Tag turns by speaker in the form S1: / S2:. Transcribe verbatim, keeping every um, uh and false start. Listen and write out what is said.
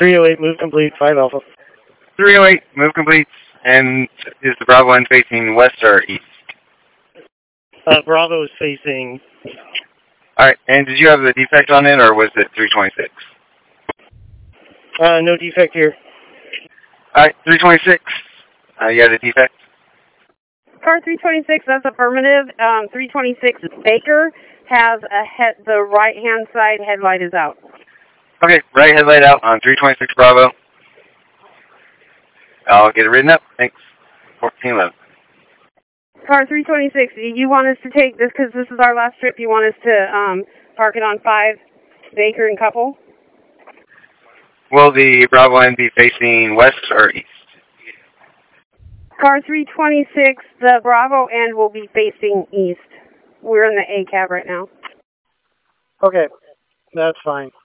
S1: three oh eight, move complete, five Alpha.
S2: three oh eight, move complete. And is the Bravo end facing west or east?
S1: Uh, Bravo is facing...
S2: Alright, and did you have the defect on it, or was it three twenty-six?
S1: Uh, no defect here.
S2: Alright, three twenty-six. Uh, you had a defect?
S3: Car three twenty-six, that's affirmative. Um, three twenty-six Baker has a head, the right-hand side headlight is out.
S2: Okay, right headlight out on three twenty-six Bravo. I'll get it written up. Thanks. fourteen eleven.
S3: Car three twenty-six, you want us to take this because this is our last trip. You want us to um, park it on five Baker and Couple?
S2: Will the Bravo end be facing west or east?
S3: Car three twenty-six, the Bravo end will be facing east. We're in the A cab right now.
S1: Okay, that's fine.